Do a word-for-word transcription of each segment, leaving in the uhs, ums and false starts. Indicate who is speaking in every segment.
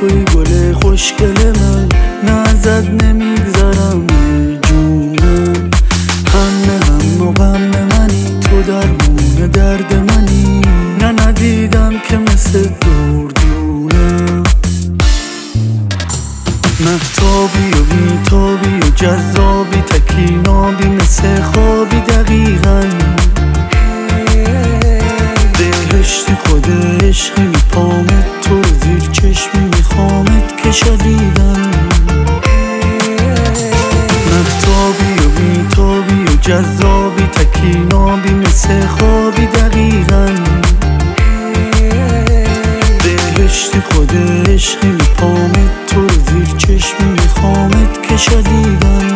Speaker 1: توی گل خوشگل من، نه ازت نمیگذرم جونم. همه هم و غم منی، تو درمون درد منی، نه ندیدم که مثل دردونم. مهتابی و بیتابی و جذابی، تکینابی مثل خوابی دقیقاً. بهشتی خود عشقی میپامت، تو رو زیر چشمی میخوامت که شدیدن. مهتابی و بیتابی و جذابی، تکینابی مثل خوابی دقیقاً. بهشتی خود عشقی میپامت، تو رو زیر چشمی میخوامت که شدیدن.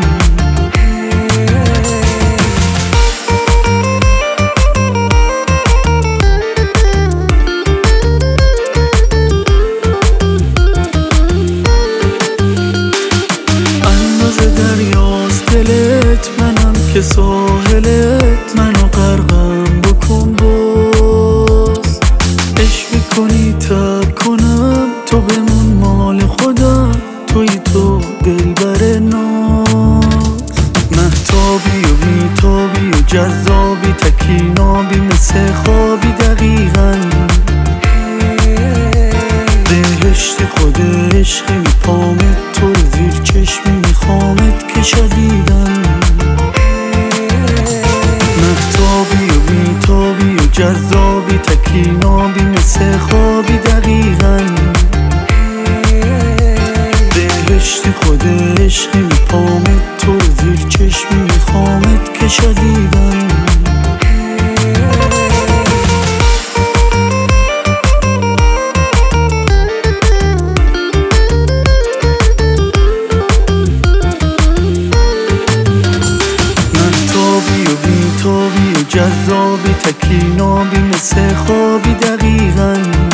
Speaker 1: دلت منم که ساحلت، منو غرقم بکن باز. عشق میکنی تب کنم، تو بمون مال خودم، توی تو دلبر ناز. مهتابی و بیتابی و جذابی، تکینابی مثل خوابی دقیقاً. بهشتی خود عشقی میپامت، تو رو زیر چشمی میخوامت که شدیدن. مهتابی و بیتابی و جذابی، تکینابی مثل خوابی دقیقاً. بهشتی خود عشقی میپامت، تو رو زیر چشمی میخوامت که شدیدن. بیتابی و جذابی، تکینابی مثل خوابی دقیقاً.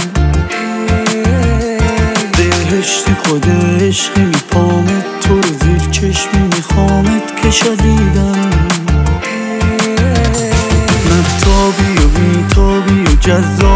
Speaker 1: بهشتی خود عشقی میپامت، تو رو زیر چشمی میخوامت که شدیدن. مهتابی و بیتابی و جذابی